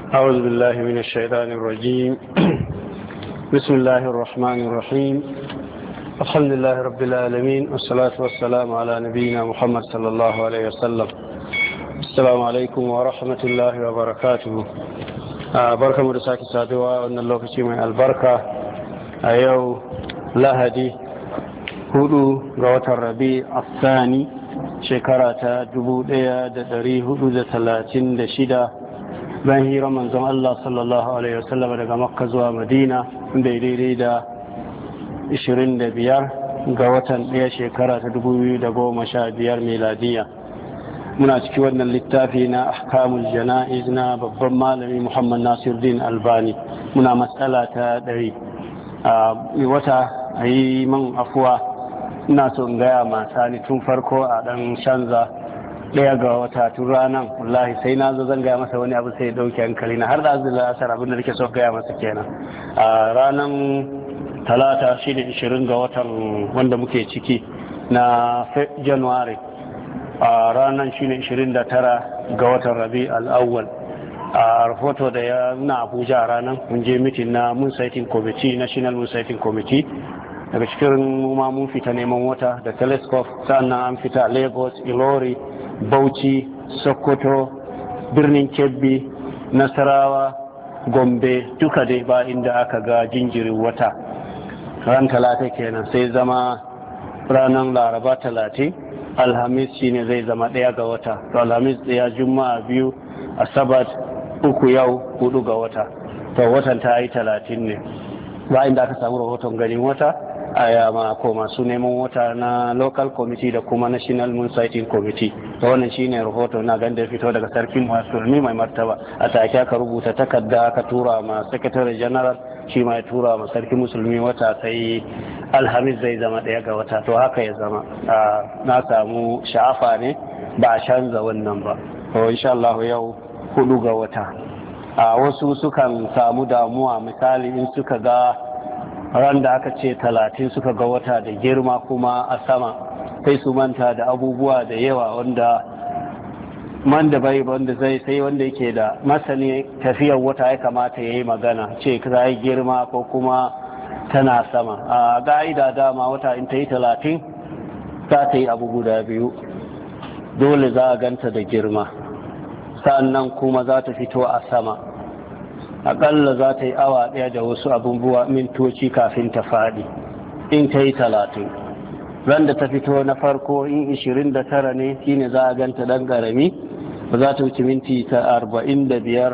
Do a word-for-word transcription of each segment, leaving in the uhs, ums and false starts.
أعوذ بالله من الشيطان الرجيم. بسم الله الرحمن الرحيم. الحمد لله رب العالمين، والصلاة والسلام على نبينا محمد صلى الله عليه وسلم. السلام عليكم ورحمة الله وبركاته. آه بركة مرساك سادوا أن الله كشيما البركة أيو لهدي هدو غوة الربيع الثاني شكرة جبودية دري هدو ثلاثين دشدة bayan hira manzon Allah sallallahu alaihi wasallam daga Makka zuwa Madina, daidai da ishirin da biyar ga watan ɗaya shekara ta dubu biyu da goma sha biyar miladiya. Muna ciki wannan littafi na ahkamul jana'iz na babban malami Muhammad Nasiruddin Albani. Muna matsala ta ɗari a wata a yi man afuwa. Ina so in gaya mata ni tun farko a ɗan canza ɗaya ga wata tun ranar wallahi sai na zo zan gaya masa wani abu sai ya ɗauki hankali na har da azumi da asar abin da nake so gaya masa kenan. A ranar talata shi da ishirin ga watan wanda muke ciki na january, a ranar shi ne ishirin da tara ga watan rabi al'awwal. A rahoto da ya na abuja a ranar mun je mitin na moon sighting committee, national moon sighting committee. Daga cikin ma mun fita neman wata da telescope, sannan an fita lagos, ilori, Bauchi, Sokoto, birnin Kebbi, Nasarawa, Gombe, duka dai ba inda aka ga jinjirin wata. Ran talata kenan sai zama ranar laraba talatin, alhamis shine zai zama ɗaya ga wata. To alhamis ɗaya, juma'a biyu, asabar uku, yau hudu ga wata. To watan ta yi talatin ne. Ba inda aka samu rahoton ganin wata a yama ko masu neman wata na local committee da kuma national moon sighting committee. Da wannan shine rahoto na ganda fito daga sarkin musulmi mai martaba. A take aka rubuta takarda aka tura ma secretary general, shi ma ya tura ma sarkin musulmi wata sai alhamis zai zama ɗaya ga wata. To haka ya zama. Na samu sha'afa ne ba a canza wannan ba. To insha Allah yau hudu ga wata. A wasu sukan samu damuwa, misali in suka ga ran da aka ce talatin suka ga wata da girma kuma a sama, sai su manta da abubuwa da yawa wanda man da bai wanda zai sai wanda yake da masani tafiyar wata ya kamata ya yi magana ce za yi girma ko kuma tana sama. A ga'ida dama wata in ta yi talatin za ta yi abu guda biyu, dole za a ganta da girma, sannan kuma za ta fito a sama. Aƙalla za ta yi awa ɗaya da wasu abubuwa mintoci kafin ta faɗi in ta yi talatin. Ran da ta fito na farko in ishirin da tara ne shine za a ganta ɗan ƙarami, ba za ta wuce minti ta arba'in da biyar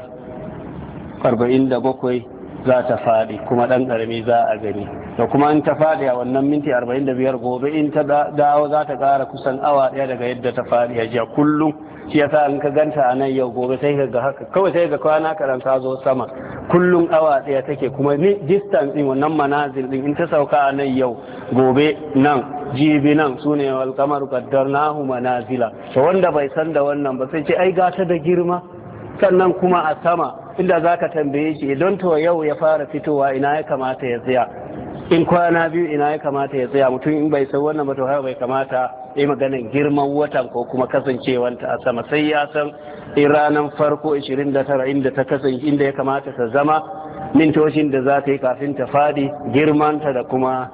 arba'in da bakwai za ta faɗi kuma ɗan ƙarami za a gani. Da kuma in ta faɗi a wannan minti arba'in da biyar gobe in ta dawo za ta ƙara kusan awa ɗaya daga yadda ta faɗi a jiya kullum. Shi yasa in ka ganta a nan yau gobe sai ka ga haka kawai sai ga kwana karan ta zo sama kullum awa ɗaya take, kuma distance din wannan manazil din in ta sauka a nan yau gobe nan jibi nan sune wal qamaru qaddarnahu manazila. To wanda bai san da wannan ba sai ce ai gata da girma, sannan kuma a sama inda zaka tambaye shi idan to yau ya fara fitowa ina ya kamata ya tsaya, in kwana biyu ina ya kamata ya tsaya. Mutum in bai san wannan ba to har bai kamata ya yi maganin girman watan ko kuma kasancewanta a sama, sai ya san in ranar farko ishirin da tara inda ta kasance inda ya kamata ta zama, mintocin da za ta yi kafin ta fadi, girmanta da kuma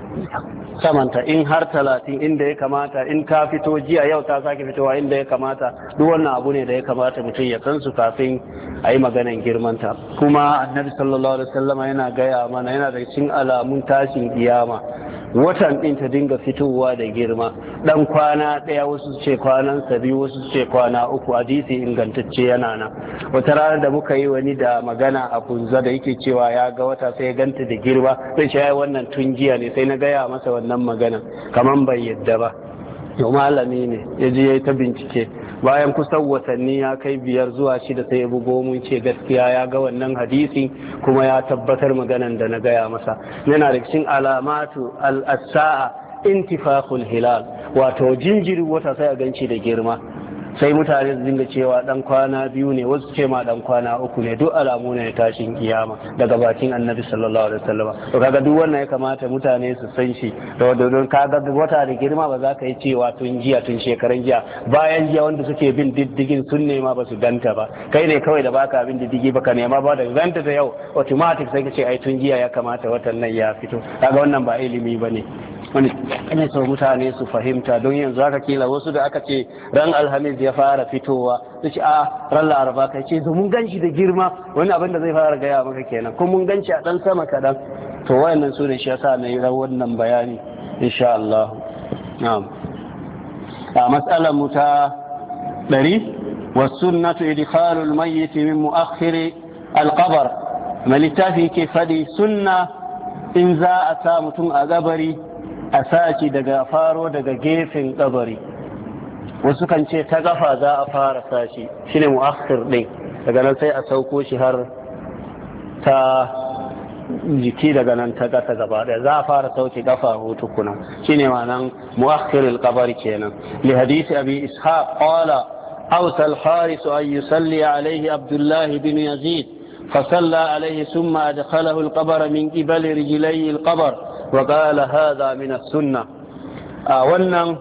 samanta. In har talatin inda ya kamata, in ta fito jiya yau ta sake fitowa inda ya kamata, duk wannan abu ne da ya kamata mutum ya san su kafin a yi maganan girmanta. Kuma annabi sallallahu alaihi wasallam yana gaya mana yana da cikin alamun tashin kiyama watan din ta dinga fitowa da girma, dan kwana daya wasu ce kwanan sa biyu wasu ce kwana uku. Hadisi ingantacce yana nan. Wata rana da muka yi wani da magana a kunza da yake cewa ya ga wata sai ya ganta da girma, sai ce ai wannan tun jiya ne, sai na gaya masa wannan magana kaman bai yadda ba. Yau malami ne ya je ya yi ta bincike, bayan kusan watanni ya kai biyar zuwa shida sai ya bugo mun ce gaskiya ya ga wannan hadisi kuma ya tabbatar maganan da na gaya masa. Yana da cikin alamatu al-sa'a intifaqul hilal, wato jinjiri wata sai a ganci da girma. sai mutane su dinga cewa dan kwana biyu ne, wasu ce ma dan kwana uku ne, duk alamu ne tashin kiyama daga bakin annabi sallallahu alaihi wasallam. to kaga duk wannan ya kamata mutane su san shi, da don kaga wata da girma ba za ka yi cewa tun jiya tun shekaran jiya bayan jiya wanda suke bin diddigin sun nema ba su ganta ba, kai ne kawai da baka bin diddigi baka nema ba da ganta da yau automatic sai ka ce ai tun jiya ya kamata watan nan ya fito. kaga wannan ba ilimi bane, wani ne sau mutane su fahimta. don yanzu haka kila wasu da aka ce ran alhamis ya fara fitowa su ce a ran laraba kai ce mun ganshi da girma, wani abin da zai fara gaya maka kenan, kuma mun ganshi a dan sama kadan. to wayannan su ne shi yasa na yi wannan bayani insha Allah. na'am a mas'alar mu ta ɗari wasunnatu idkhalul mayyit min mu'akhkhir al-qabr, mai littafi ke fadi sunna in za a sa mutum a gabari a sashi daga faro daga gefen kabari. wasu kan ce ta gafa za a fara sashi shine mu'akhir din, daga nan sai a sauko shi har ta jiki, daga nan ta gata gaba daya za a fara sauke gafa hutukuna, shine ma'anan mu'akhir al-qabr kenan. li hadisi abi ishaq qala awsa al-haris an yusalli alayhi abdullah bin yazid فصلى عليه ثم أدخله القبر من قبل رجلي القبر وقال هذا من السنة. wannan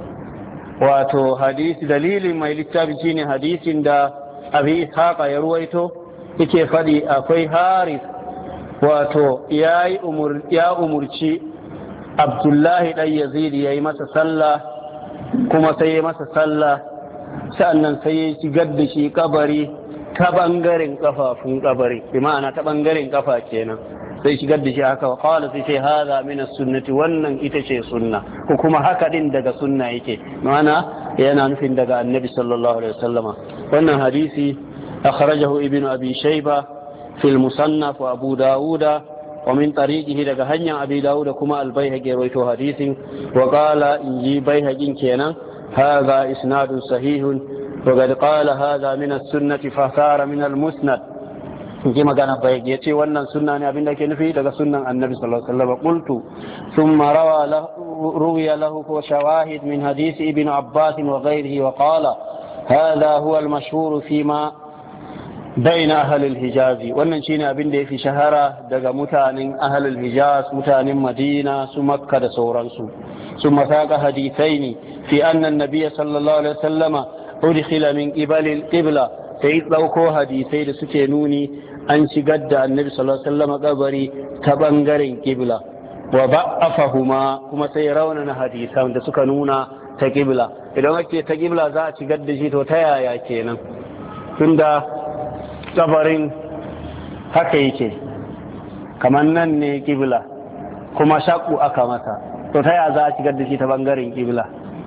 wato hadisi dalilin mai littafi shine hadisin da abi ishaqa ya ruwaito yake fadi akwai haris wato yayi umur ya umurci abdullahi dan yazid yayi masa sallah, kuma sai ya masa sallah sannan sai ya shigar da shi kabari ta bangaren kafafun kabari, bi ma'ana ta bangaren kafa kenan, sai shigar da shi haka. wa qala sai sai hada min as-sunnati, wannan ita ce sunna, ko kuma haka din daga sunna yake, ma'ana yana nufin daga annabi sallallahu alaihi wasallama. wannan hadisi akhrajahu ibnu abi shayba fi al-musannaf wa abu dauda wa min tariqihi, daga hanyar abi dauda kuma al-baihaqi rawaito hadisin. wa qala inji baihaqin kenan hadha isnadun sahihun وقد قال هذا من السنة فصار من المسند. ji magana bai ya ce wannan sunna ne abinda ke nufi daga sunnan annabi sallallahu alaihi wasallam. qultu thumma rawa lahu ruwiya lahu shawahid min hadith ibn abbas wa ghayrihi wa qala hadha huwa al-mashhur fima bayna ahli al-hijaz. wannan shine abinda yafi shahara daga mutanen ahli al-hijaz, mutanen madina su makka da sauransu. thumma saqa hadithaini fi anna an-nabiy sallallahu alaihi wasallam udkhila min qibali al-qibla, sai dauko hadisai da suke nuni an shigar da annabi sallallahu alaihi wasallam kabari ta bangaren qibla. wa ba'afahuma, kuma sai raunana hadisan da suka nuna ta qibla. idan ake ta qibla za a shigar da shi, to ta yaya kenan, tunda kabarin haka yake kamar nan ne qibla kuma shaku aka masa, to ta yaya za a shigar da shi ta bangaren qibla?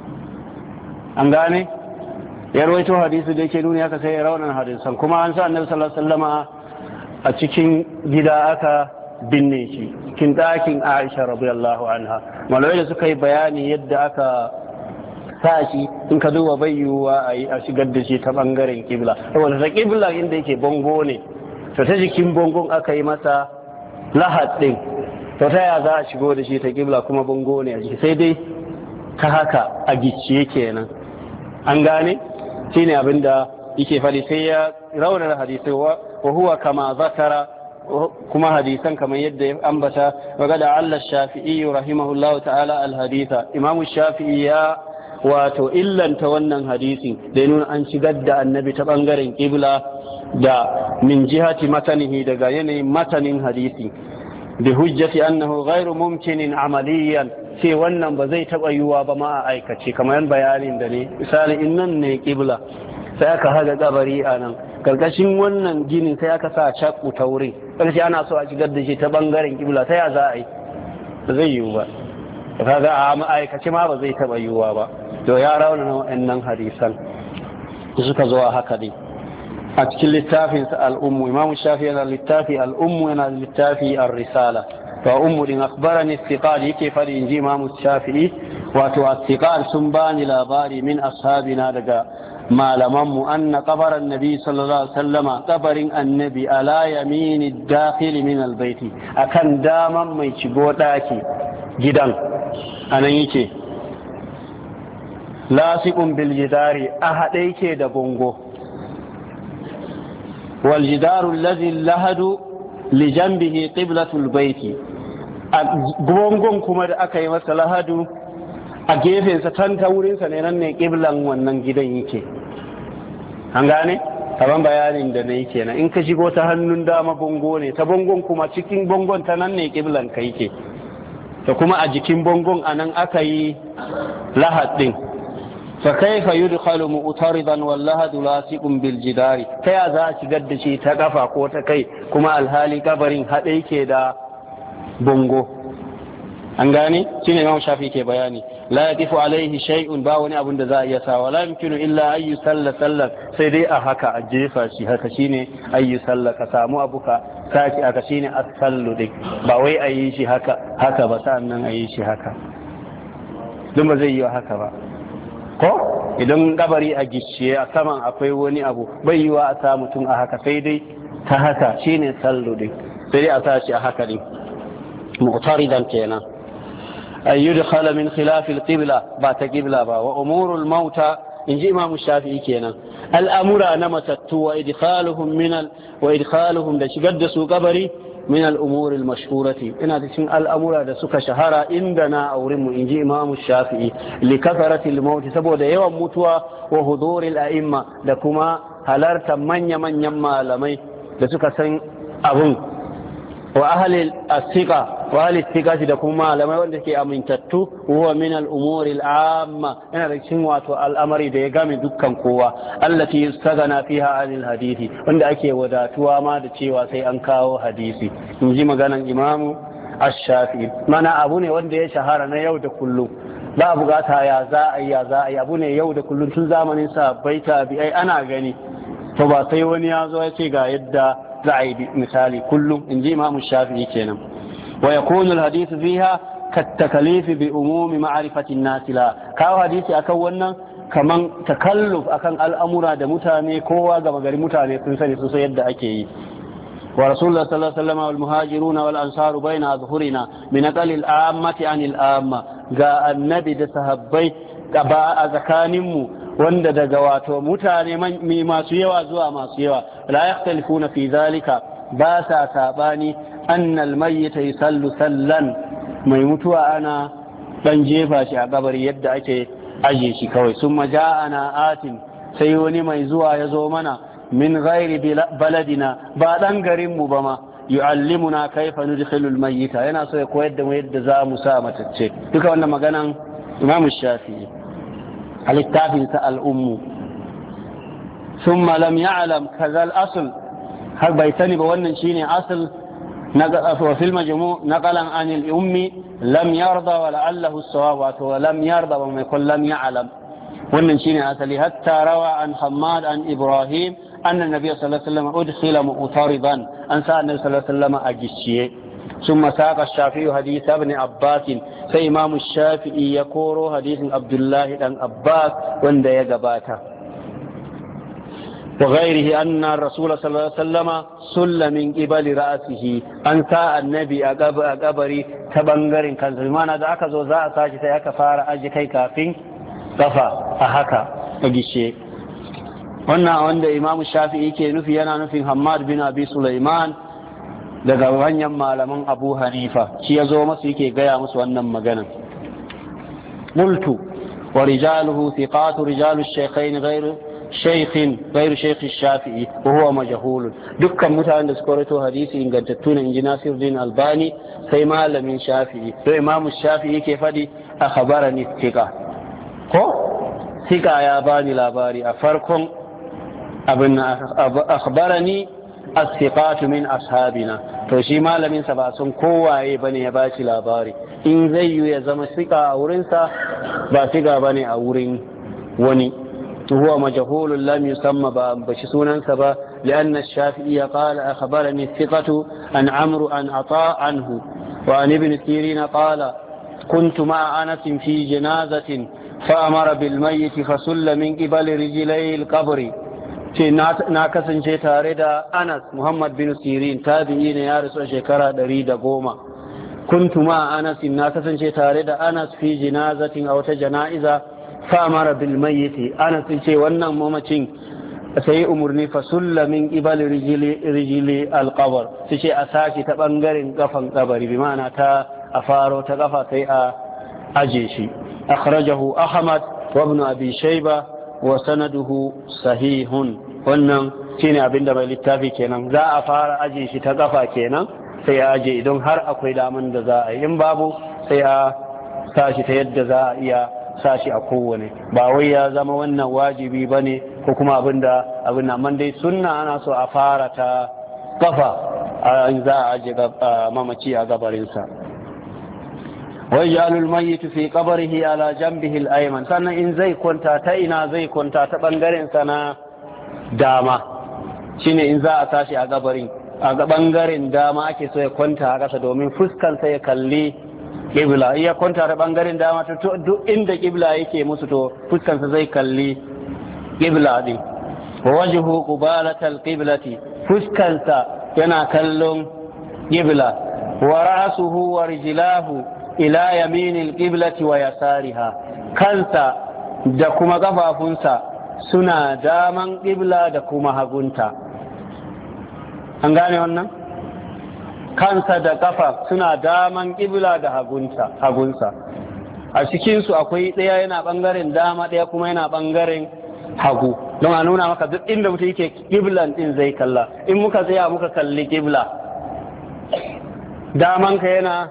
an gane ya rawaito hadisi da yake nuni haka, sai ya raunan hadisan. kuma an sa annabi sallallahu alaihi wasallama a cikin gida aka binne shi, cikin ɗakin Aisha radiyallahu anha. malamai da suka yi bayani yadda aka sa shi, in ka duba bayyuwa a yi a shigar da shi ta bangaren kibla, saboda ta kibla inda yake bongo ne, to ta jikin bongon aka yi masa lahad din, to ta ya za a shigo da shi ta kibla kuma bongo ne a jiki, sai dai ta haka a gicciye kenan. an gane shine abinda yake fadi. sai ya raunar hadisi wa huwa kama zakara, kuma hadisan kamar yadda ya ambata. wa gada Allah Shafi'i rahimahullahu ta'ala al-haditha, Imam Shafi'i ya wato illanta wannan hadisin da ya nuna an shigar da annabi ta bangaren kibla da min jihati matanihi, daga yanayin matanin hadisi, bi hujjati annahu ghairu mumkinin amaliyan, ce wannan ba zai taɓa yiwuwa ba ma a aikace, kamar yan bayanin da ne. misali in nan ne kibla sai aka haga kabari a nan, karkashin wannan ginin sai aka sa shakku ta wurin, karshe ana so a shigar da shi ta bangaren kibla, ta ya za a yi? ba zai yiwu ba. kaga a aikace ma ba zai taɓa yiwuwa ba. to ya rauna na wa'annan hadisan suka zo a haka ne a cikin littafinsa al'ummu. Imam Shafi yana littafi al'ummu, yana littafi ar-risala. wa ummu din akhbarani istiqal, yake fadi inji Imam Shafi'i, wato istiqal sun bani labari min ashabina daga malaman mu, anna qabara annabi sallallahu alaihi wasallama, qabarin annabi ala yamini dakhil min albayti, akan daman mai shigo daki gidan anan yake. lasiqun bil jidari a haɗe yake da bongo wal jidaru allazi lahadu li janbihi qiblatul baiti a bongon kuma da aka yi masa lahadu a gefensa tanta wurinsa ne nan ne qiblan wannan gidan yake an gane kaman bayanin da na yi kenan in ka shigo ta hannun dama bongo ne ta bongon kuma cikin bongon ta nan ne qiblan ka yake da kuma a jikin bongon anan aka yi lahad din fa kaifa yudkhalu mu'taridan wal lahad lasiqun bil jidari ta ya za a shigar da shi ta kafa ko ta kai kuma alhali kabarin hade yake da bongo an gane shine Imam Shafi ke bayani la yatifu alaihi shay'un ba wani abun da za a iya sa wala yumkinu illa ayyu salla sallar sai dai a haka a jefa shi haka shine ayyu salla ka samu abuka saki aka shine as-sallu dik ba wai a yi shi haka haka ba sannan a yi shi haka dun ba zai yi haka ba ko idan kabari a gishiye a saman akwai wani abu bai yi wa a sa mutum a haka sai dai ta haka shine sallu dik sai dai a sa shi a haka din mu'taridan kenan أن يدخل من خلاف القبلة بات قبلة با وأمور الموتى إن جاء إمام الشافعي كينا الأمر نمتت وإدخالهم من ال... وإدخالهم لشقدسوا قبري من الأمور المشهورة إن هذا الأمر دسك شهر عندنا أو رم إن جاء إمام الشافعي لكثرة الموت سبود يوم متوى وحضور الأئمة لكما هلرت من يمن يما لمي دسك سن أبن وأهل الثقة وأهل الثقة دكما لما يقولك أمين تتو هو من الأمور العامة أنا ركشن واتو الأمر ديقام دكان قوة التي يستغنى فيها عن الحديث وند أكي وداتوا ما دتشي واسي أنكاو حديثي نجي مغانا إمام الشافعي مانا أبوني وند يشهرنا يود كله لا بغاتها يا زائي يا زائي أبوني يود كله تلزامن إنسا بيتا بأي أنا غني فباطي ونيازو يتيغا يدى زعيد مثالي كله إنجي إمام الشافعي كينا ويكون الحديث فيها كالتكليف بأموم معرفة الناس لا كاو حديثي أكونا كمان تكلف أكن الأمر دا متاني كوا غمغري متاني سنساني سنسا يد أكي ورسول الله صلى الله عليه وسلم والمهاجرون والأنصار بين أظهرنا من أقل الآمة عن الآمة جاء النبي دا صحبي قباء ذكانمو wanda daga wato mutane masu yawa zuwa masu yawa la yakhtalifuna fi zalika ba sa sabani annal mayyita yusallu sallan mai mutuwa ana dan jefa shi a kabari yadda ake aje shi kawai summa ja'ana atin sai wani mai zuwa ya zo mana min ghairi baladina ba dan garin mu ba ma yu'allimuna kaifa nudkhilu al-mayyita yana so ya koyar da mu yadda za mu sa matacce duka wannan maganan Imam Shafi'i al-ittafi al-ummu thumma lam ya'lam kaza al-asl har bai sani ba wannan shine asl na fil majmu' naqalan an al-ummi lam yarda wa la'allahu as-sawab wa lam yarda wa ma lam ya'lam wannan shine asali hatta rawa an Hammad an Ibrahim anna nabiy sallallahu alaihi wasallam udkhila mu'taridan an sa annabi sallallahu alaihi wasallam agishiye ثم ساق الشافعي حديث ابن عباس sai imamu shafi'i ya koro hadisin abdullahi dan abbas wanda ya gabata wa ghairihi anna rasul sallallahu alaihi wasallama sulla min qibali ra'sihi an sa annabi a kabari ta bangaren kansa mana da aka zo za a saki sai aka fara aji kai kafin kafa a haka a gishe wannan wanda imamu shafi'i ke nufi yana nufin Hammad bin Abi Sulaiman daga manyan malaman Abu Hanifa shi ya zo masu yake gaya musu wannan maganan multu wa rijaluhu thiqatu rijalu shaykhain ghayru shaykhin ghayru shaykh shafi'i wa huwa majhul dukkan mutanen da suka rawaito hadisi ingantattu ne inji Nasiruddin Albani sai malamin Shafi'i sai Imam Shafi'i yake fadi akhbarani thiqa ko thiqa ya bani labari a farkon abin akhbarani as-thiqatu min ashabina to shi malamin sa ba sun kowaye bane ya bashi labari in zai yi ya zama sika a wurin sa ba siga bane a wurin wani huwa majhulun lam yusamma ba bashi sunan sa ba لأن الشافعي قال أخبرني الثقة عن عمرو عن عطاء عنه وعن ابن سيرين قال كنت مع أنس في جنازة فأمر بالميت فسل من قبل رجلي القبر ce na kasance tare da Anas Muhammad bin Sirin tabi'i ne ya rasu a shekara ɗari da goma kuntu ma Anas na kasance tare da Anas fi jinazatin a wata jana'iza fa amara bil mayyit ana ce wannan mamacin sai umurni fa sulla min qibal rijli rijli al qabr sai a saki ta bangaren kafan kabari bi ma'ana ta a faro ta kafa sai a aje shi akhrajahu ahmad wa ibn abi shayba wa sanaduhu sahihun wannan shine abinda mai littafi kenan za a fara aje shi ta kafa kenan sai a aje idan har akwai daman da za a yi in babu sai a sashi ta yadda za a iya sashi a kowane ba wai ya zama wannan wajibi bane ko kuma abinda abin nan dai sunna ana so a fara ta kafa za a aje mamaci a gabarinsa ويجعل الميت في قبره على جنبه الأيمن sannan in zai kwanta ta ina zai kwanta ta bangaren sana dama shine in za a tashi a gabarin a bangaren dama ake so ya kwanta a kasa domin fuskan sa ya kalli kibla iya kwanta ta bangaren dama to duk inda kibla yake musu to fuskan sa zai kalli kibla din wa wajhu qibalatal qiblati fuskan sa yana kallon kibla wa ra'suhu wa rijlahu ila yaminil qiblati wa yasariha kansa da kuma kafafunsa suna daman qibla da kuma hagunta an gane wannan kansa da kafa suna daman qibla da hagunta hagunsa a cikin su akwai daya yana bangaren dama daya kuma yana bangaren hagu don a nuna maka duk inda mutum yake qiblan din zai kalla in muka tsaya muka kalli qibla daman ka yana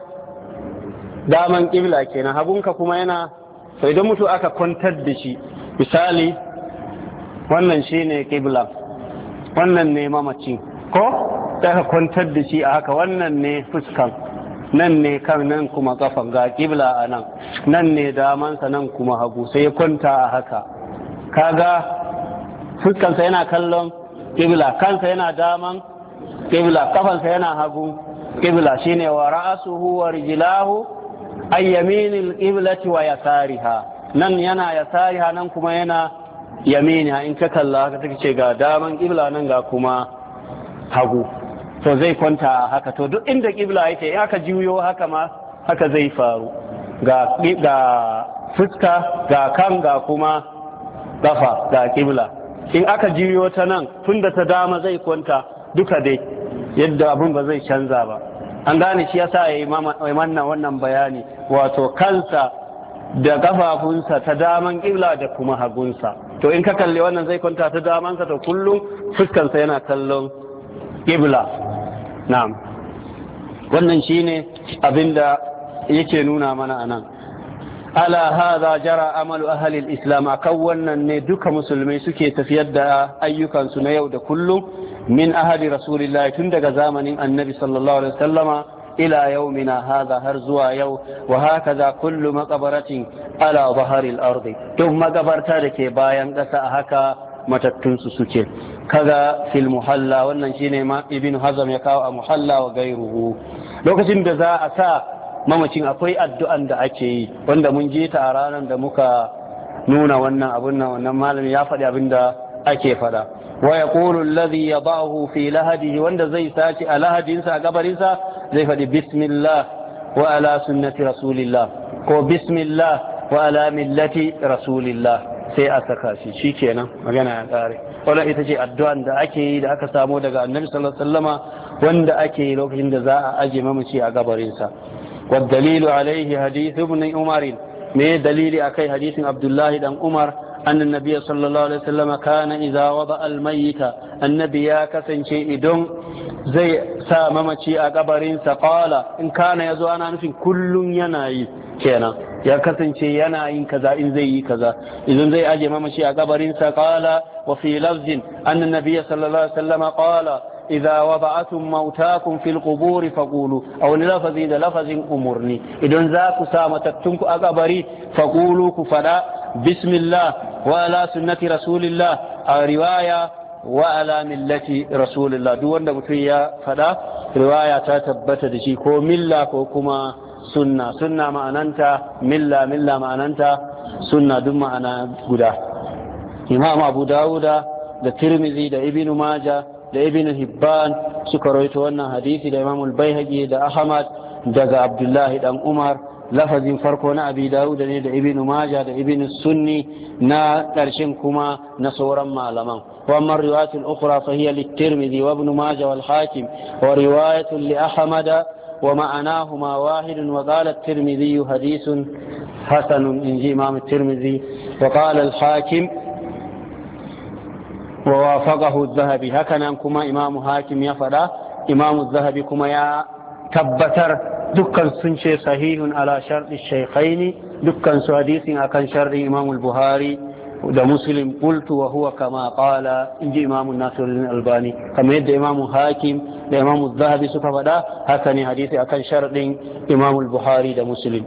daman ƙibla kenan hagunka kuma yana to idan mutu aka kwantar da shi misali wannan shine ƙibla wannan ne mamaci ko aka kwantar da shi a haka wannan ne fuskan nan ne kan nan kuma kafan ga ƙibla a nan nan ne damansa nan kuma hagu sai ya kwanta a haka kaga fuskansa yana kallon ƙibla kansa yana daman ƙibla kafansa yana hagu ƙibla shine wa ra'asuhu wa rijlahu ay yaminil qiblati wa yasariha nan yana yasariha nan kuma yana yaminiha in ka kalla haka take ce ga daman qibla nan ga kuma hagu to zai kwanta haka to duk inda qibla yake in aka juyo haka ma haka zai faru ga ga fuska ga kan ga kuma gafa ga qibla in aka juyo ta nan tunda ta dama zai kwanta duka dai yadda abun ba zai canza ba an gane shi yasa yayi manna wannan bayani wato kansa da kafafunsa ta daman kibla da kuma hagunsa to in ka kalle wannan zai kwanta ta damansa to kullum fuskansa yana kallon kibla na'am wannan shine abinda yake nuna mana anan ala hadha jara amalu ahli al-islam akan wannan ne duka musulmai suke tafiyar da ayyukansu na yau da kullum min ahadi rasulillahi tun daga zamanin annabi sallallahu alaihi wasallama ila yaumina hadha har zuwa yau wa hakaza kullu maqbaratin ala dhahari al-ardi duk magabarta da ke bayan ƙasa a haka matattun su suke kaga fil muhalla wannan shine ma ibn hazm ya kawo a muhalla wa gairuhu lokacin da za a sa mamacin akwai addu'an da ake yi wanda mun je ta a ranar da muka nuna wannan abun nan wannan malami ya faɗi abin da ake faɗa wa yaqulu alladhi yadahu fi lahadihi wanda zai saci a lahadinsa a gabarinsa zai faɗi bismillah wa ala sunnati rasulillah ko bismillah wa ala millati rasulillah sai a saka shi shikenan magana ya kare wannan ita ce addu'an da ake yi da aka samo daga annabi sallallahu alaihi wasallama wanda ake yi lokacin da za a aje mamaci a gabarinsa والدليل عليه حديث ابن عمر ما دليل أكي حديث عبد الله بن عمر أن النبي صلى الله عليه وسلم كان إذا وضع الميت النبي كسن شيء دون زي ساممتي أقبرين قال إن كان يزوانا نفين كل يناي كينا يا كسن شيء يناي كذا إن زي كذا إذن زي أجي ممشي أقبرين قال وفي لفظ أن النبي صلى الله عليه وسلم قال إذا وضعتم موتاكم في القبور فقولوا أو للفظ إذا لفظ أمرني إذن ذاك سامتكتمك أقبري فقولوا كفلا بسم الله وعلى سنة رسول الله رواية وعلى ملة رسول الله دون دمتوية فلا رواية تتبت دشي كو ملة كو كما سنة سنة معنانتا ملة ملة معنانتا سنة دم معنا قدا إمام أبو داود دا ترمذي دا ابن ماجه da ibn hibban suka rawaito wannan hadisi da imam al-baihaqi da ahmad daga abdullahi dan umar lafazin farko na abi dawud ne da ibn majah da ibn sunni na ƙarshen kuma na sauran malaman wa amma riwayat al-ukhra fa hiya lit-tirmidhi wa ibn majah wal hakim wa riwayat li ahmad wa ma'anahuma wahid wa qala at-tirmidhi hadithun hasan inji imam at-tirmidhi wa qala al-hakim wa wafaqahu adh-dhahabi hakanan kuma imam hakim ya fada imam adh-dhahabi kuma ya tabbatar dukkan sun ce sahihun ala sharɗi shaykhaini dukkan su hadisin akan sharɗin imam al-buhari da muslim qultu wa huwa kama qala inji imam an-nasiruddin albani kamar yadda imam hakim da imam az-zahabi suka faɗa haka ne hadisi akan sharɗin imam al-buhari da muslim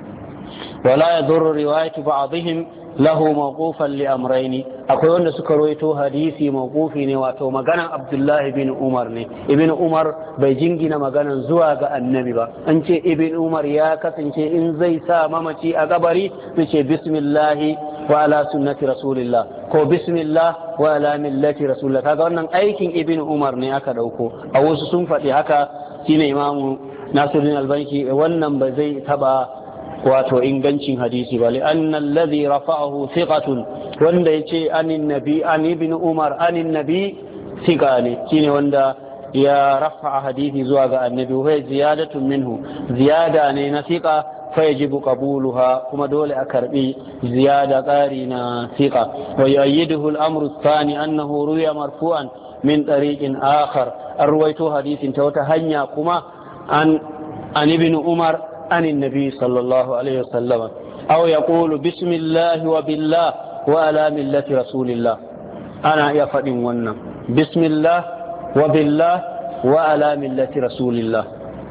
wala yadurru riwayatu ba'dihim lahu mawqufan li amrayni akwai wanda suka rawaito hadisi mawqufi ne wato maganan Abdullahi bin Umar ne ibn Umar bai jingina maganan zuwa ga annabi ba an ce ibn Umar ya kasance in zai sa mamaci a kabari su ce bismillah wa ala sunnati rasulillah ko bismillah wa ala millati rasulillah kaga wannan aikin ibn Umar ne aka dauko a wasu sun faɗi haka shine imamu Nasiruddin Albani wannan ba zai taba wato ingancin hadisi ba li'anna alladhi rafa'ahu thiqatun wanda yace anin nabi an ibn umar anin nabi thiqa ne shine wanda ya rafa'a hadisi zuwa ga annabi wa ziyadatun minhu ziyada ne na thiqa fa yajibu qabuluha kuma dole a karbi ziyada qari na thiqa wa yu'ayyiduhu al-amru ath-thani annahu ruya marfu'an min tariqin akhar arwaytu hadithin ta wata hanya kuma an an ibn umar عن النبي صلى الله عليه وسلم أو يقول بسم الله وبالله وعلى ملة رسول الله أنا يفعل ونم بسم الله وبالله وعلى ملة رسول الله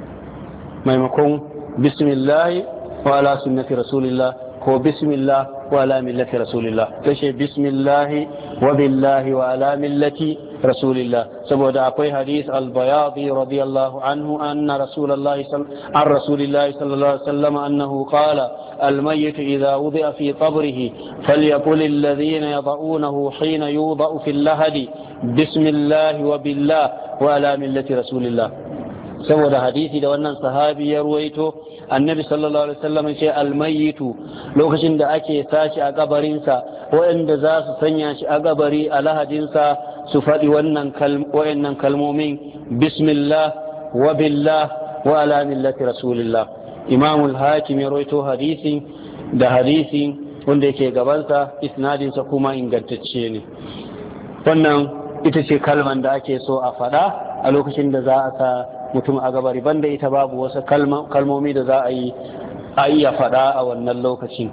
ما يكون بسم الله وعلى سنة رسول الله هو بسم الله وعلى ملة رسول الله تشي بسم الله وبالله وعلى ملة رسول الله سبب أقوي حديث البياضي رضي الله عنه أن رسول الله صل... عن رسول الله صلى الله عليه وسلم أنه قال الميت إذا وضع في قبره فليقل الذين يضعونه حين يوضع في اللهد بسم الله وبالله وعلى ملة رسول الله سبب حديث دوانا صحابي يرويته النبي صلى الله عليه وسلم شيء الميت لو كشن دا أكي ساشي أقبرينسا وإن دا زاس سنياش أقبري ألهدينسا سفادي وإنن كالمؤمن بسم الله وبالله وعلى ملة رسول الله إمام الحاكم يرويته حديثي دا حديثي wanda yake gabansa isnadinsa kuma ingantacce ne wannan ita ce kalman da ake so a faɗa a lokacin da za a sa mutum a gabari banda ita babu wasu kalmomi da za a yi a iya faɗa a wannan lokacin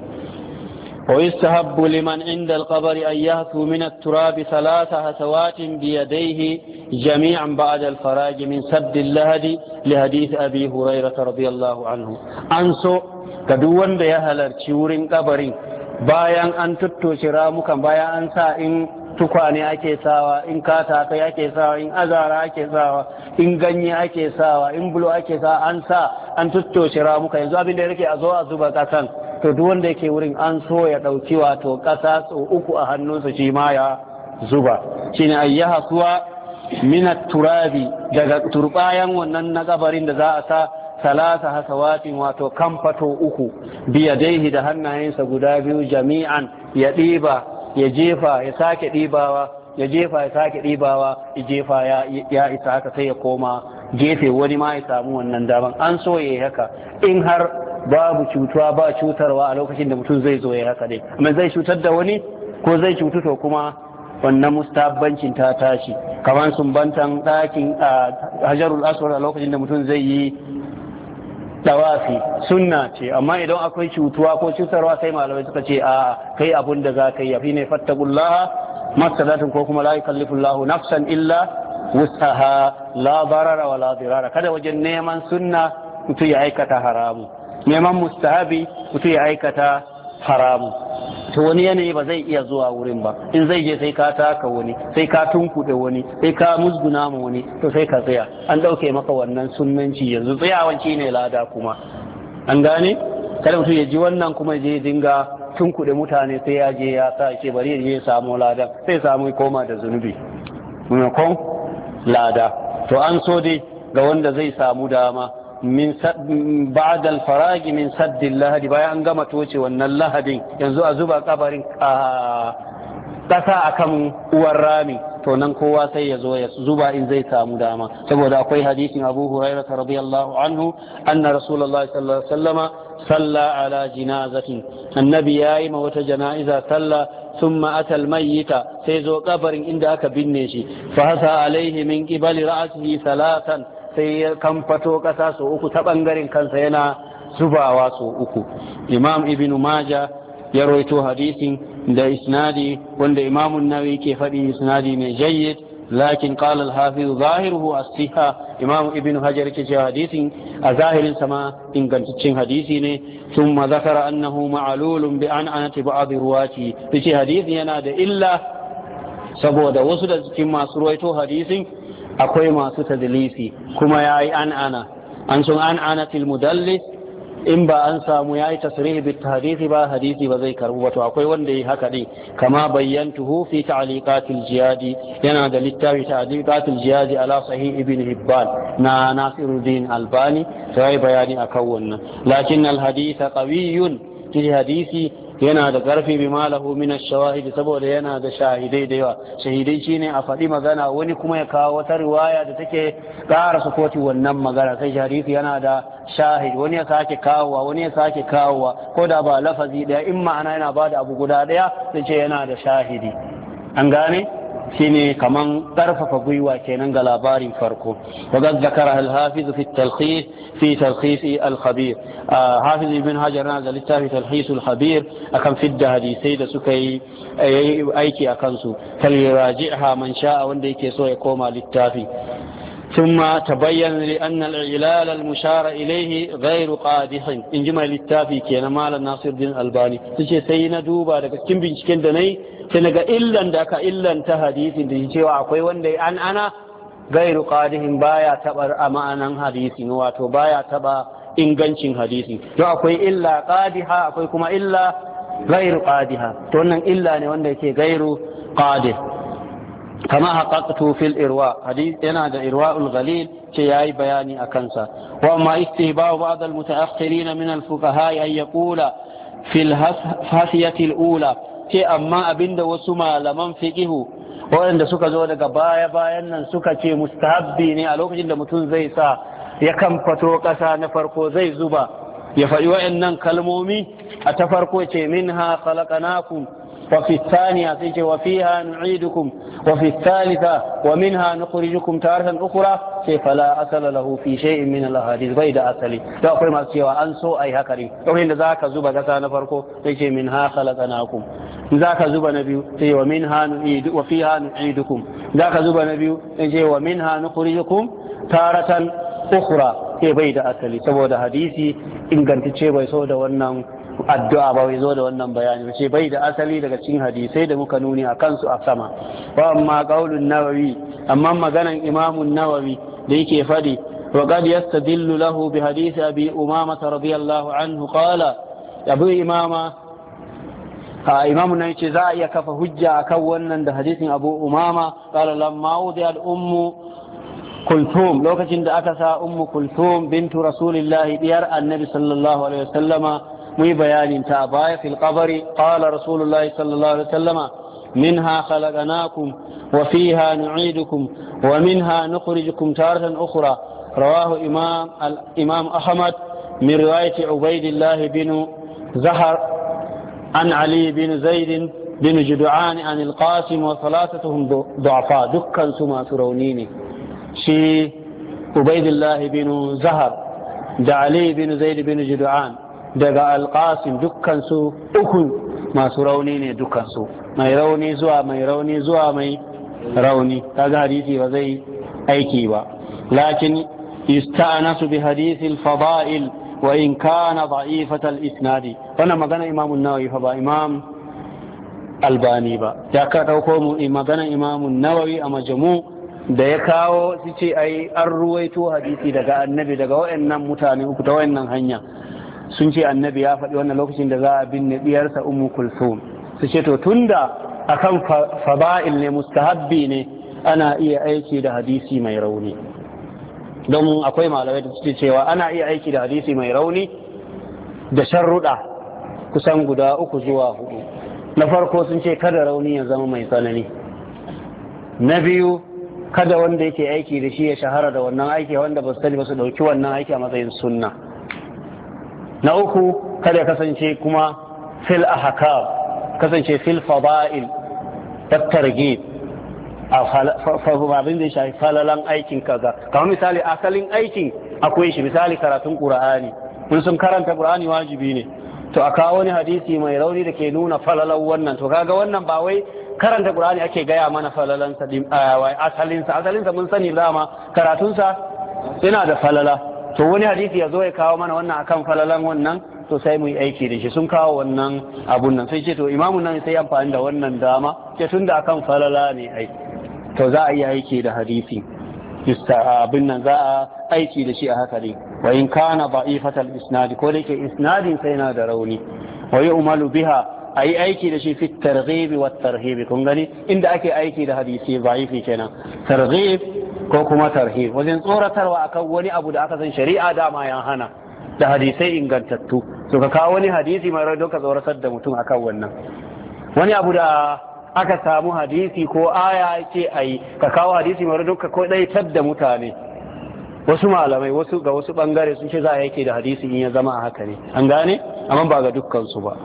ويستحب لمن عند القبر أن يهثو من التراب ثلاث هثوات بيديه جميعا بعد الفراج من سد اللهد لحديث أبي هريرة رضي الله عنه أنسو كدوان بيهل الشور قبر bayan an tuttoce ramukan bayan an sa in tukwane ake sawa in katakai ake sawa in azara ake sawa in ganye ake sawa in bulo ake sawa an sa an tuttoce ramuka yanzu abin da yake a zo a zuba kasan to duk wanda yake wurin an so ya dauki wato kasa so uku a hannunsa shi ma ya zuba shine ayyaha suwa min turabi daga turbayan wannan na kabarin da za a sa salasa hasawatin wato kamfato uku biyadaihi da hannayensa guda biyu jami'an ya ɗiba ya jefa ya sake ɗibawa ya jefa ya sake ɗibawa ya jefa ya isa haka sai ya koma gefe wani ma ya samu wannan daman an so ya yi haka in har babu cutuwa ba cutarwa a lokacin da mutum zai zo ya haka dai amma zai cutar da wani ko zai cutu to kuma wannan mustabbancin ta tashi kamar sumbantan ɗakin hajarul aswad a lokacin da mutum zai yi tawafi sunna ce amma idan akwai cutuwa ko cutarwa sai malamai suka ce a kai abun da za ka yi yafi ne fattakullaha masalatun ko kuma la yukallifullahu nafsan illa wusaha la darara wa la dirara kada wajen neman sunna mutum ya aikata haramu neman mustahabi mutum ya aikata haramu to wani yanayi ba zai iya zuwa wurin ba in zai je sai ka taka wani sai ka tunkuɗe wani sai ka musguna ma wani to sai ka tsaya an ɗauke maka wannan sunnanci yanzu tsayawanci ne lada kuma an gane kada mutum ya ji wannan kuma je dinga tunkuɗe mutane sai ya je ya sa ce bari ya je ya samu lada sai samu koma da zunubi maimakon lada to an so dai ga wanda zai samu dama min ba'da al-farag min sadd al-lahad bayan an gama toce wannan lahadin yanzu a zuba kabarin a kasa akan uwar rami to nan kowa sai ya zo ya zuba in zai samu dama saboda akwai hadisin Abu Hurairah radiyallahu anhu anna Rasulullahi sallallahu alaihi wasallama salla ala jinazatin annabi yayi ma wata janaiza salla thumma ata almayyita sai zo kabarin inda aka binne shi fa hasa alaihi min qibali ra'sihi salatan sai ya kamfato kasa so uku ta bangaren kansa yana zubawa so uku. Imam Ibn Majah ya rawaito hadisin da isnadi wanda Imam an-Nawawi ke faɗi isnadi ne jayyid lakin qala al-hafiz zahiruhu as-siha Imam Ibn Hajar ke cewa hadisin a zahirin sama ingantaccen hadisi ne thumma zakara annahu ma'lulun bi an'anati ba'd ruwati yace hadisi yana da illa saboda wasu da cikin masu rawaito hadisin akwai masu tadlisi kuma yayi an'ana an sun an'anatil mudallis in ba an samu yayi tasrihi bit hadisi ba hadisi ba zai karbu ba to akwai wanda yi haka din kama bayyantuhu fi ta'liqatil jihadi yana da littafi ta'liqatil jihadi ala sahih ibn hibban na Nasiruddin Albani sai bayani akan wannan lakin al hadith qawiyyun fi hadisi yana da karfi bi malahu min ash-shawahid saboda yana da shahidai da yawa shahidai shine a faɗi magana wani kuma ya kawo wata riwaya da take ƙara sukoti wannan magana sai hadisi yana da shahid wani ya sake kawowa wani ya sake kawowa ko da ba lafazi daya in ma'ana yana bada abu guda daya sai ce yana da shahidi an gane shine kaman karfafa gwiwa kenan ga labarin farko وقد ذكرها الحافظ في التلخيص في تلخيص الخبير حافظ ابن حجر نازل في تلخيص الخبير أكم في الحديثي da suka yi aiki a kansu فليراجعها من شاء wanda yake so ya koma littafi ثم تبين لأن الإعلال المشار إليه غير قادح إن جمع للتافي كينا مال الناصر الدين الألباني تشي سينا دوبا daga cikin binciken da nayi sai naga illan da ka illanta hadisin da cewa akwai wanda an ana gairu qadihin baya taba ma'anan hadisi wato baya taba ingancin hadisi to akwai illa qadiha akwai kuma illa gairu qadiha to wannan illa ne wanda yake gairu qadih كما حققت في الإرواء حديث أنا هذا إرواء الغليل شيء بياني أكنسا وأما استهباء بعض المتأخرين من الفقهاء أن يقول في الهثية الأولى شيء أما أبند وسما لمن فقه وأن سكا زودك بايا بايا سكا شيء مستحبيني ألوك جند متون زي سا يكم فتوك سا نفرقو زي زبا يفعلوا أنن كلمومي أتفرقوا منها خلقناكم وفي الثانية وفيها نعيدكم وفي الثالثة ومنها نخرجكم تارة أخرى فلا أصل له في شيء من الأحاديث بيد أصلي لا أقول ما سوى أنسو أي هكري وإن ذاك زبا كسان فرقو منها خلقناكم ذاك زبا نبي ومنها نعيد وفيها نعيدكم ذاك زبا نبي ومنها نخرجكم تارة أخرى بيد أصلي سوى حديثي إن كنت تشيبه سوى wannan addu'a ba wai zo da wannan bayani ba ce bai da asali daga cikin hadisai da muka nuni a kansu a sama wa amma qaulun nawawi amma maganan imamun nawawi da yake fadi wa qad yastadillu lahu bi hadisi abi umama radiyallahu anhu qala abu imama ha imamu nan ce za a iya kafa hujja akan wannan da hadisin abu umama qala lamma wudi al ummu kulthum lokacin da aka sa ummu kulthum bintu rasulillahi diyar annabi sallallahu alaihi wasallama مي بيان تابايا في القبر قال رسول الله صلى الله عليه وسلم منها خلقناكم وفيها نعيدكم ومنها نخرجكم تارة أخرى رواه إمام الإمام أحمد من رواية عبيد الله بن زهر عن علي بن زيد بن جدعان عن القاسم وثلاثتهم ضعفاء دكا سما ترونيني شي عبيد الله بن زهر دا علي بن زيد بن جدعان daga alƙasim dukkansu uku masu rauni ne dukkansu mai rauni zuwa mai rauni zuwa mai rauni kaga hadisi ba zai aiki ba lakin yusta'nasu bi hadisi al-fada'il wa in kana da'ifat al-isnadi wannan magana imam an-nawawi fa ba imam albani ba ya ka dauko mu magana imam an-nawawi a majmu da ya kawo su ce ai an ruwaito hadisi daga annabi daga wayannan mutane uku ta wayannan hanya sun ce annabi ya faɗi wannan lokacin da za a binne diyarsa ummu kulthum su ce to tunda akan fada'il ne mustahabbi ne ana iya aiki da hadisi mai rauni don akwai malamai da suke cewa ana iya aiki da hadisi mai rauni da sharruɗa kusan guda uku zuwa hudu. Na farko sun ce kada rauni ya zama mai tsanani, na biyu kada wanda yake aiki da shi ya shahara da wannan aiki, wanda ba su sani ba su ɗauki wannan aiki a matsayin sunna, na uku kada ya kasance kuma fil ahkam, kasance fil fada'il tattarghib abin da ya shafi falalan aikin kaza. Kamar misali asalin aikin akwai shi, misali karatun qur'ani, mun sun karanta qur'ani wajibi ne, to a kawo wani hadisi mai rauni da ke nuna falalan wannan, to kaga wannan ba wai karanta qur'ani ake gaya mana falalan sa asalin sa asalin sa mun sani dama karatun sa yana da falala, to wani hadisi ya zo ya kawo mana wannan akan falalan wannan, to sai mu yi aiki da shi. Sun kawo wannan abun nan sai ce to imamun nan sai amfani da wannan dama ce tunda akan falala ne ai, to za a yi aiki da hadisi abin nan za a aiki da shi a haka ne. Wa in kana da'ifatal isnadi, ko da yake isnadin sai yana da rauni, wa yu'malu biha ayi aiki da shi fi targhib wa tarhib. Kun gani inda ake aiki da hadisi da'ifi kenan, targhib ko kuma tarhib, wajen tsoratarwa akan wani abu da aka san shari'a dama ya hana da hadisai ingantattu, to ka kawo wani hadisi mai rauni ka tsoratar da mutum akan wannan. Wani abu da aka samu hadisi ko aya ce ayi, ka kawo hadisi mai rauni ka kodaitar da mutane. Wasu malamai wasu ga wasu bangare sun ce za a yake da hadisi in ya zama a haka ne, an gane, amma ba ga dukkan su ba.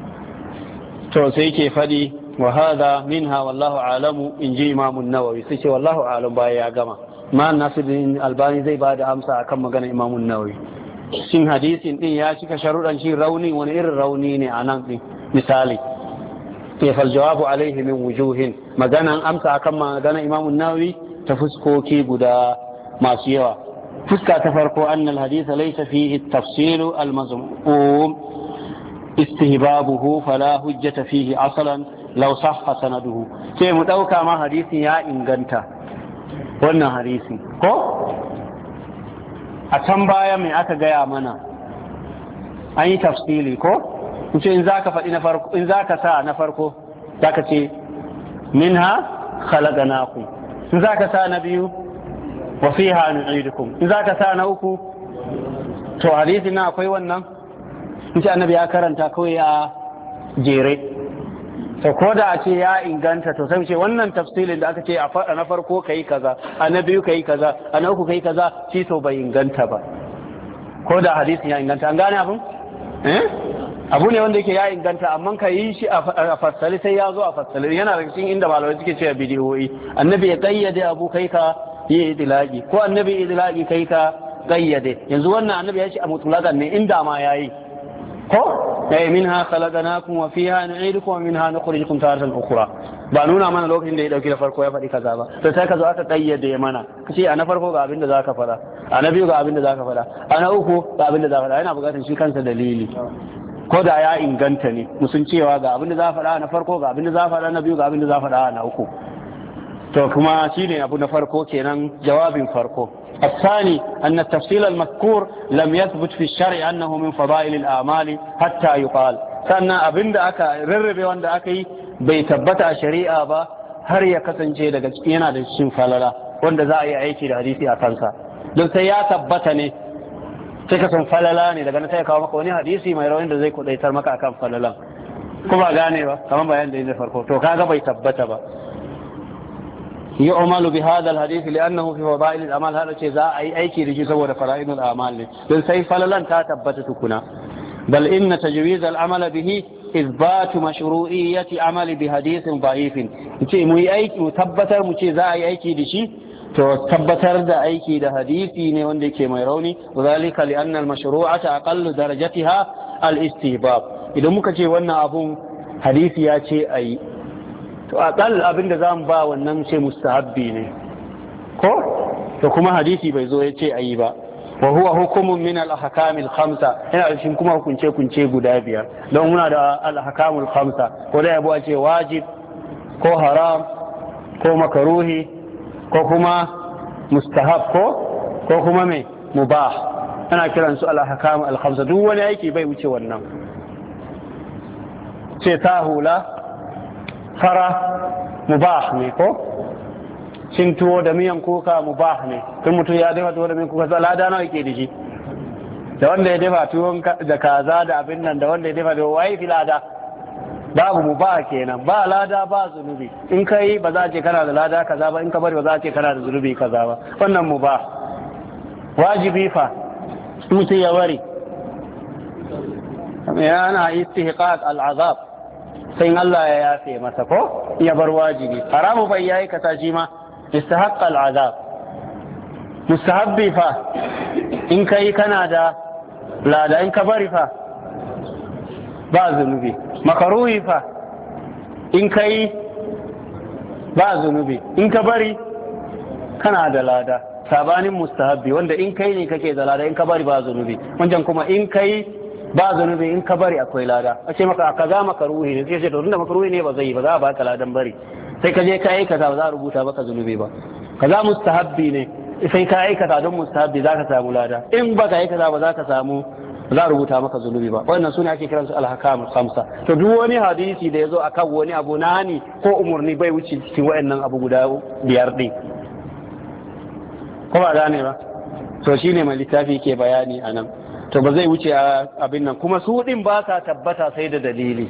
To sai ke fadi wa hada minha wallahu alamu, in ji Imam an-Nawawi, sai ce wallahu alam baya ya gama. Ma Nasiruddin Albani zai ba da amsa akan maganar Imam an-Nawawi, shin hadisin din ya cika sharuɗan shi rauni, wani irin rauni ne a nan din misali. Ke fal jawabu alaihi min wujuhin, maganan amsa akan maganar Imam an-Nawawi ta fuskoki guda masu yawa. Fuska ta farko annal hadisa laysa fihi at-tafsil al-mazmum istihbabuhu fala hujjata fihi asalan law sahha sanaduhu. Sai mu dauka ma hadisin ya inganta, wannan hadisi ko a can baya mai aka gaya mana an yi tafsili ko kuce in zaka faɗi na farko, in zaka sa na farko zaka ce minha khalaqnakum, in zaka sa na biyu wa fiha nu'idukum, in zaka sa na uku. To hadisi na akwai wannan, in ce annabi ya karanta kawai a jere, to ko da a ce ya inganta to sai ce wannan tafsilin da aka ce a na farko kai kaza, a na biyu kai kaza, a na uku kai kaza, shi to bai inganta ba, ko da hadisin ya inganta. An gane abun eh abu ne wanda yake ya inganta, amma ka yi shi a fassali sai ya zo a fassali. Yana da cikin inda malamai suke cewa bidiyoyi, annabi ya kayyade abu kai ka yi idilagi, ko annabi idilagi kai ka kayyade. Yanzu wannan annabi ya ce a mutulakan ne, inda ma yayi ko ay minha khalaqnakum wa fiha nu'idukum wa minha nukhrijukum taratan ukhra, ba nuna mana lokacin da ya dauki da farko ya faɗi kaza ba, to sai ka zo aka kayyade mana kace a na farko ga abin da zaka faɗa, a na biyu ga abin da zaka faɗa, a na uku ga abin da zaka faɗa. Yana buƙatar shi kansa dalili, ko da ya inganta ne musun cewa ga abin da za faɗa na farko, ga abin da za faɗa na biyu, ga abin da za faɗa na uku. To kuma shine abu na farko kenan, jawabin farko. الثاني أن التفصيل المذكور لم يثبت في الشرع أنه من فضائل الأعمال حتى يقال. سألنا أبن دا أكا ررب وان دا أكي بيتبت شريعة با هر يكسن شيء دا ينا دا شن فللا وان دا زائي عيكي دا حديثي أكانسا دل سيا تبتني سيكسن فللاني دا كان سيكاو مكوني حديثي ما يروين دا زيكو دا يترمك أكام فللا كما غاني با كما بيان دا ينزل فرقو تو كاغا بيتبت با يعمل بهذا الحديث لأنه في فضائل الأعمال. هذا شيء ذا أي أي شيء يجي سوى فرائض الأعمال بل سيف لن تثبت كنا، بل إن تجويز العمل به إثبات مشروعية عمل بحديث ضعيف. شيء مي أي مثبتر مشي ذا أي أي شيء دشي تثبتر ذا أي شيء ده حديثي ne wanda yake mai rauni. وذلك لأن المشروعة أقل درجتها الاستحباب. إذا muka ce wannan abun hadisi ya ce ayi, to aqal abin da zamu ba wannan ce mustahabbi ne ko, to kuma hadisi bai zo ya ce ayi ba. wa huwa hukumun min al-ahkam al-khamsa, yana cikin kuma hukunce kunce guda biyar, don muna da al-ahkam al-khamsa, ko da yabo a ce wajib ko haram ko makaruhi ko kuma mustahab ko ko kuma mai mubah, ana kiran su al-ahkam al-khamsa. duk wani aiki bai wuce wannan. ce ta hula fara mubah ne ko, cin tuwo da miyan kuka mubah ne tun mutum ya dafa tuwo da miyan kuka lada nawa yake da shi da wanda ya dafa tuwon da kaza da abin nan da wanda ya dafa da waye fi lada babu mubah kenan ba lada ba zunubi in kai ba za a ce kana da lada kaza ba in ka bari ba za a ce kana da zunubi kaza ba wannan mubah wajibi fa mutum ya bari yana istihqaq al'azab sai Allah ya yafe masa ko ya bar wajibi haramu bai yayi kata shi ma istihqaq al'azab mustahabbi fa in kai kana da lada in ka bari fa ba zunubi makaruhi fa in kai ba zunubi in ka bari kana da lada sabanin mustahabbi wanda in kai ne kake da lada in ka bari ba zunubi wancan kuma in kai ba zunubi in ka bari akwai lada a ce maka kaza makaruhi ne sai ce to tunda makaruhi ne ba zai yi ba za a baka ladan bari sai ka je ka aikata ba za a rubuta maka zunubi ba kaza mustahabbi ne sai ka aikata don mustahabbi za ka samu lada in ba ka aikata ba za ka samu za a rubuta maka zunubi ba wannan sune ake kiransu alhakam khamsa to duk wani hadisi da yazo akan wani abu nani ko umurni bai wuce cikin wayannan abu guda biyar din ko ba gane ba to shine mai littafi ke bayani anan to ba zai wuce abin nan kuma su din ba sa tabbata sai da dalili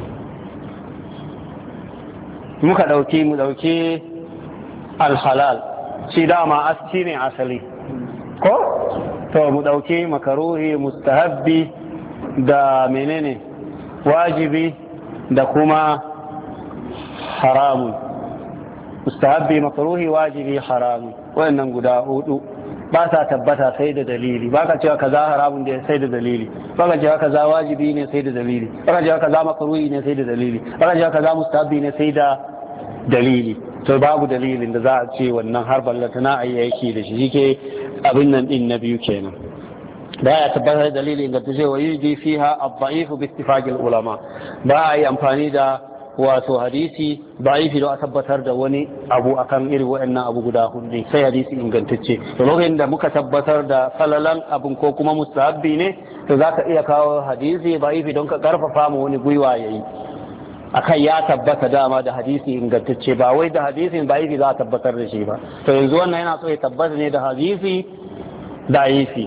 muka dauki mu dauki alhalal shi dama asti ne asali ko to mu dauki makaruhi mustahabbi da menene wajibi da kuma haramun mustahabbi makaruhi wajibi haramun wannan guda hudu ba sa tabbata sai da dalili ba ka cewa kaza haramun da sai da dalili ba ka cewa kaza wajibi ne sai da dalili ba ka cewa kaza makaruhi ne sai da dalili ba ka cewa kaza mustahabbi ne sai da dalili to babu dalilin da za a ce wannan har ballata na ayi yake da shi shike abin nan din na biyu kenan da ya tabbatar da dalili ga tace wa yuji fiha ad-da'if bi ittifaq al-ulama ba a yi amfani da wato hadisi da'ifi da a tabbatar da wani abu akan irin waɗannan abu guda hudu sai hadisi ingantacce to lokacin da muka tabbatar da falalan abun ko kuma mustahabbi ne to zaka iya kawo hadisi da'ifi don ka karfafa mu wani gwiwa yayi akan ya tabbata dama da hadisi ingantacce ba wai da hadisin da'ifi za a tabbatar da shi ba to yanzu wannan yana so ya tabbata ne da hadisi da'ifi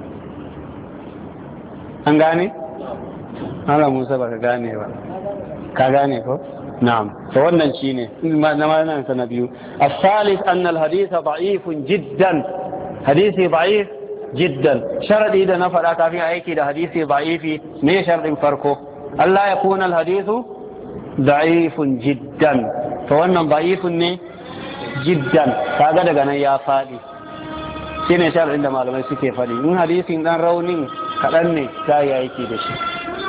an gane? Allah Musa ba ka gane ba ka gane ko? na'am to wannan shine na nan sana biyu as-salis anna al-hadith da'ifun jiddan hadisi da'if jiddan sharadi da na faɗa kafin aiki da hadisi da'ifi me sharadin farko Allah ya kuna al-hadithu da'ifun jiddan to wannan da'ifun ne jiddan kaga daga nan ya faɗi shine sharadin da malamai suke faɗi in hadisin dan raunin kaɗan ne ta yi aiki da shi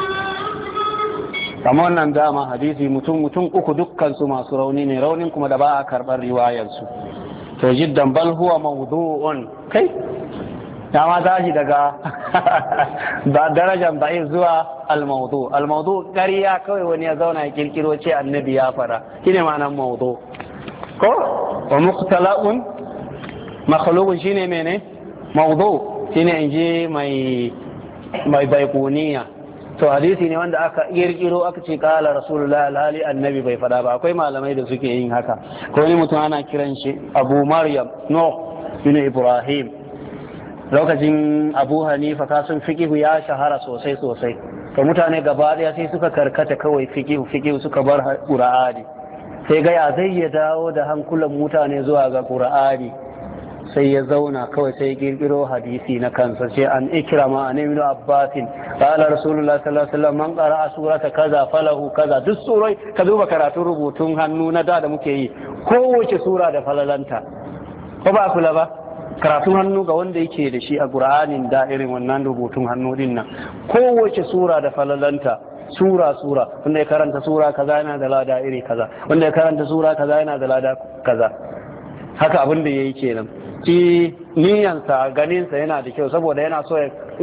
kamar wannan dama hadisi mutum mutum uku dukkan su masu rauni ne raunin kuma da ba a karɓar riwayarsu to jiddan bal huwa mawdu'un kai dama ta shi daga da darajar da'if zuwa al-mawdu al-mawdu ƙarya kawai wani ya zauna ya kirkiro ce annabi ya fara shine ma'anar mawdu ko wa muqtala'un makhluqun shine mene mawdu shine inji mai mai baikuniya to hadisi ne wanda aka kirkiro aka ce kala rasulullah alhali annabi bai fada ba akwai malamai da suke yin haka ko wani mutum ana kiran shi abu maryam no bin ibrahim lokacin abu hanifa kasun fikihu ya shahara sosai sosai to mutane gaba daya sai suka karkata kawai fikihu fikihu suka bar qur'ani sai ga ya zai ya dawo da hankulan mutane zuwa ga qur'ani sai ya zauna kawai sai kirkiro hadisi na kansa sai an ikrama an ibn abbasin qala rasulullah sallallahu alaihi wasallam man qara'a surata kaza falahu kaza duk surai ka duba karatun rubutun hannu na da da muke yi kowace sura da falalanta ko ba kula ba karatun hannu ga wanda yake da shi a qur'anin da irin wannan rubutun hannu din nan kowace sura da falalanta sura sura wanda ya karanta sura kaza yana da lada iri kaza wanda ya karanta sura kaza yana da lada kaza haka abin da yayi kenan shi niyansa ganinsa yana da kyau saboda yana so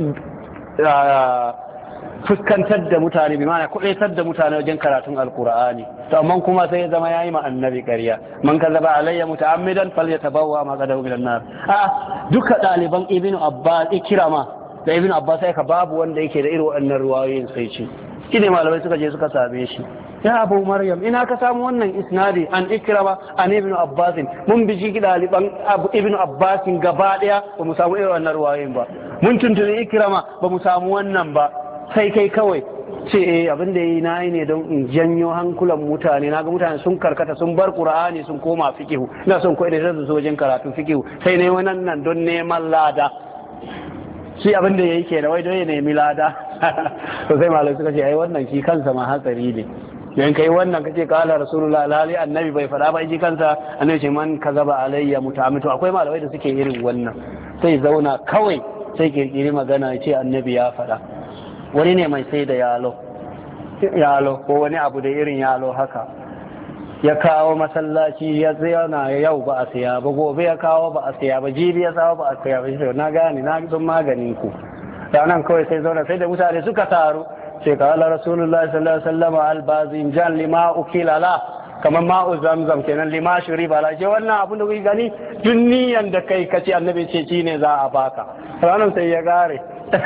ya fuskantar da mutane bi mana kudaitar da mutane wajen karatun alkur'ani to amma kuma sai ya zama yayi ma annabi ƙarya man kazaba alayya muta'ammidan falyatabawwa ma qadahu minan nar a duka daliban ibnu abbas ikrama da ibnu abbas sai ka babu wanda yake da irin wannan ruwayoyin sai ce shine malamai suka je suka same shi ya abu maryam ina ka samu wannan isnadi an ikrama an ibn abbas mun biji daliban ibn abbas gaba daya ba mu samu irin wannan ruwayoyin ba mun tuntuni ikrama ba mu samu wannan ba sai kai kawai ce eh abin da yi nayi ne don in janyo hankulan mutane naga mutane sun karkata sun bar qur'ani sun koma fiqhu ina son koyi da su wajen karatu fiqhu sai ne wannan nan don neman lada shi abin da yayi kenan wai don ya nemi lada to sai malai suka ce ai wannan shi kansa ma hatsari ne dan kai wannan kace kala rasulullah alali annabi bai fada ba ji kansa annabi ce man kazaba alayya mutamitu akwai malamai da suke irin wannan sai zauna kawai sai kirkiri magana ya ce annabi ya fada wani ne mai sai da yalo yalo ko wani abu da irin yalo haka ya kawo masallaci ya tsayana yau ba a siya ba gobe ya kawo ba a siya ba jibi ya sawo ba a siya ba shi na gane na don maganin ku ranan kawai sai zauna sai da mutane suka taru sai ka Allah rasulullahi sallallahu alaihi wasallam albazin jan lima ukila la kamar ma'u zamzam kenan lima shuriba la je wannan abun da kuke gani duniyan da kai kace annabi ce shi ne za a baka ranan sai ya gare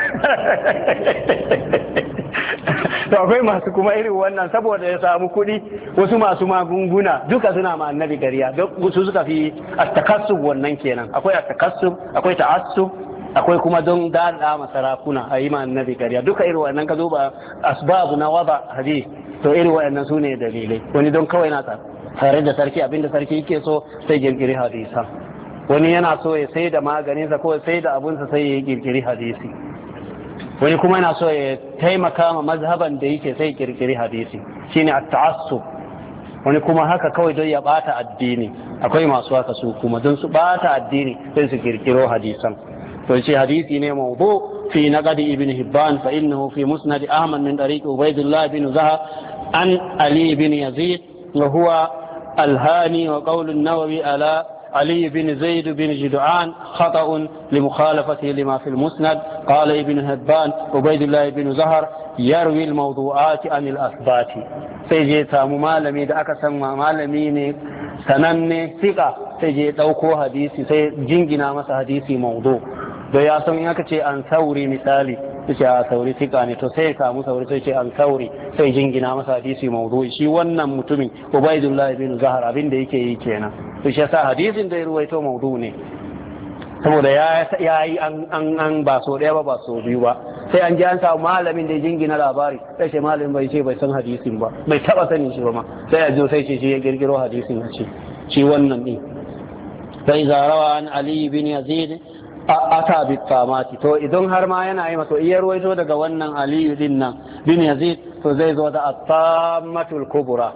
to akwai masu kuma irin wannan saboda ya samu kuɗi wasu masu magunguna duka suna ma annabi gariya su suka fi at-takassub wannan kenan akwai at-takassub akwai ta'assub akwai kuma don dada masarakuna a yi ma annabi gariya duka irin wannan ka zo ba asbabu na wada hadith to irin wannan su ne dalilai wani don kawai na tare da sarki abinda sarki yake so sai girgiri hadisa wani yana so ya sai da maganinsa ko sai da abunsa sai ya girgiri hadisi wani kuma yana so ya taimaka ma mazhaban da yake sai kirkiri hadisi shine at-ta'assub wani kuma haka kawai don ya bata addini akwai masu haka su kuma don su bata addini sai su kirkiro hadisan to shi hadisi ne mawdu fi naqd ibn hibban fa innahu fi musnad ahmad min tariq ubaydullah ibn zahar an ali ibn yazid wa huwa al-hani wa qawl an-nawawi ala علي بن زيد بن جدعان خطأ لمخالفته لما في المسند قال ابن هبان عبيد الله بن زهر يروي الموضوعات عن الأثبات سيجي تامو مالمي دا أكا سمى مالمي سنن ثقة سيجي توقو حديثي سيجنجنا مسا حديثي موضوع da ya san ya kace an sauri misali yace a sauri tika ne to sai ka mu sauri sai ce an sauri sai jingina masa hadisi mawdu'i shi wannan mutumin Ubaydullah ibn Zahar abin da yake yi kenan to shi yasa hadisin da ya ruwaito mawdu' ne saboda ya yi an an ba so daya ba ba so biyu ba sai an ji an samu malamin da ya jingina labari sai ce malamin bai ce bai san hadisin ba bai taba sanin shi ba ma sai ya zo sai ce shi ya girgiro hadisin ya ce shi wannan din sai zarawa an Ali bin Yazid ata bi tsamati to idan har ma yana yi mato iya ruwaito daga wannan aliyu din nan bin yazid to zai zo da at-tammatul kubra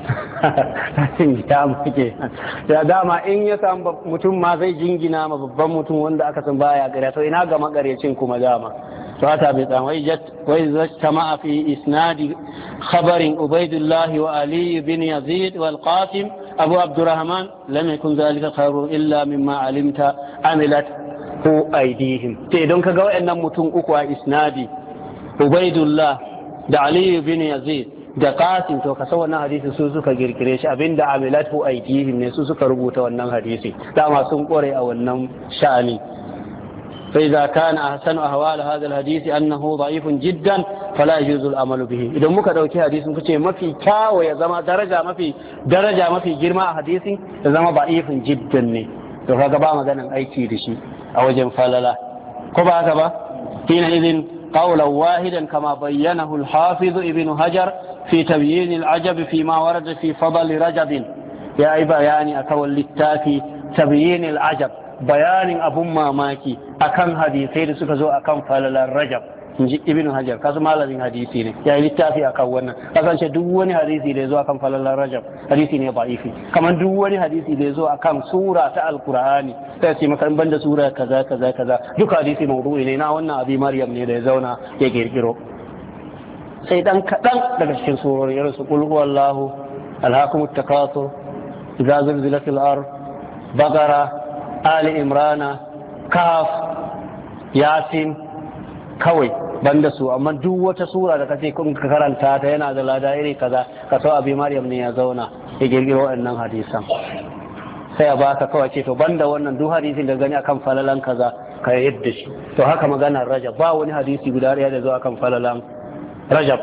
ya muke ya dama in ya san mutum ma zai jingina ma babban mutum wanda aka san baya gare to ina ga magarecin kuma dama to ata bi tsamai wai zama fi isnadi khabarin ubaidullah wa ali bin yazid wal qasim abu abdurrahman lam yakun zalika khairu illa mimma alimta amilat ko aidihim te don kaga wayannan mutum uku a isnadi Ubaidullah da Ali bin Yazid da Qasim to ka san wannan hadisi su suka girgire shi abinda amilatu aidihim ne su suka rubuta wannan hadisi dama sun kore a wannan sha'ani fa idza kana ahsanu ahwal hadha alhadith annahu da'ifun jiddan fala yajuzu al'amalu bihi idan muka dauki hadisin kuce mafi kyawo ya zama daraja mafi daraja mafi girma a hadisin ya zama da'ifun jiddan ne to kaga ba maganan aiki da shi a wajen falala ko ba haka ba hina idin qawlan wahidan kama bayyanahu al-hafiz ibn hajar fi tabyin al-ajab fi ma warada fi fadl rajab ya yi bayani akan littafi tabyin al-ajab bayanin abun mamaki akan hadisai da suka zo akan falalar rajab inji ibn hajar kasu malamin hadisi ne ya yi littafi akan wannan kasance duk wani hadisi da ya zo akan falalar rajab hadisi ne ba'ifi kamar duk wani hadisi da ya zo akan sura ta alkur'ani sai ce maka banda sura kaza kaza kaza duka hadisi mawdu'i ne na wannan abi maryam ne da ya zauna ya girgiro sai dan kadan daga cikin surori irin su qul huwallahu alhaakumut takathur idza zulzilatil ard baqara ali imrana kaf yasin kawai banda su amma duk wata sura da kace kun ka karanta ta yana da lada iri kaza ka so abi maryam ne ya zauna ya girgiro wannan hadisan sai ya baka kawai ce to banda wannan duk hadisin da gani akan falalan kaza ka yadda shi to haka maganar rajab ba wani hadisi guda ɗaya da zo akan falalan rajab din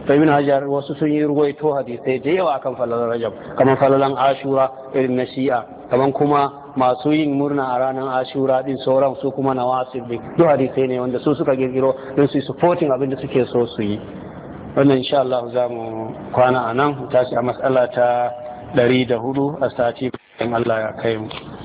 to ibn hajar wasu sun yi ruwaito hadisai da yawa akan falalan rajab kamar falalan ashura irin na shi'a kamar kuma masu yin murna a ranar ashura din sauran su kuma na wasif din duk hadisai ne wanda su suka girgiro don su supporting abin da suke so su yi. wannan insha Allah za mu kwana a nan tashi a matsala ta ɗari da hudu a sati in Allah ya kai mu.